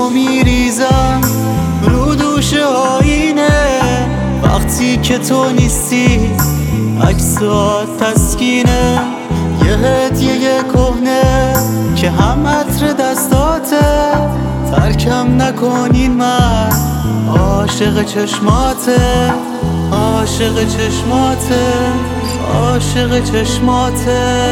اشکامو میریزم رو دوش آینه وقتی که تو نیستی، عکسات تسکینه، یه هدیه کهنه که هم عطر دستاته. ترکم نکنین، من عاشق چشماته، عاشق چشماته، عاشق چشماته.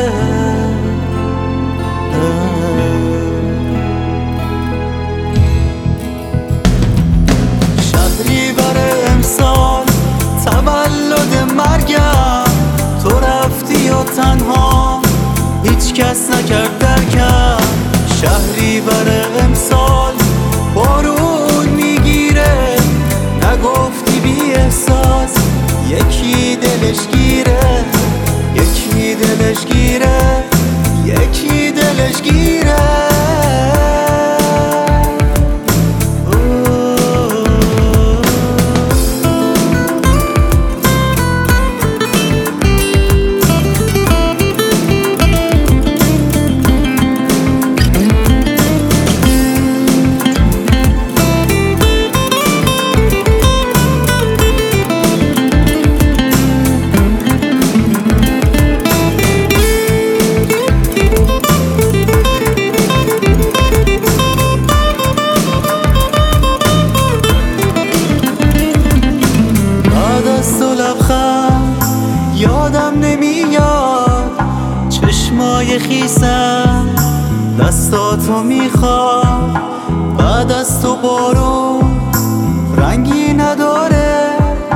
شهریور امسال تولد مرگم، تو رفتی و تنها هیچ کس نکرد درکم. شهریور امسال بارون میگیره، نگفتی بی احساس یکی دلش گیره، یکی دلش گیره، یکی دلش گیره. یادم نمیاد چشمای خیسم، دستاتو میخوام بعد از تو بارون رنگی نداره.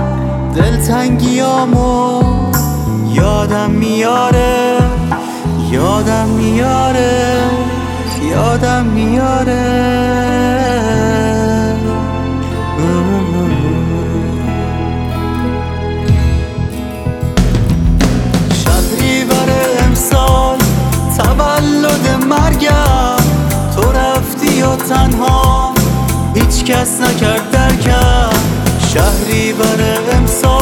دلتنگیامو یادم میاره، یادم میاره، یادم میاره. تولد مرگم، تو رفتی و تنها هیچ کس نکرد درکم. شهریور امسال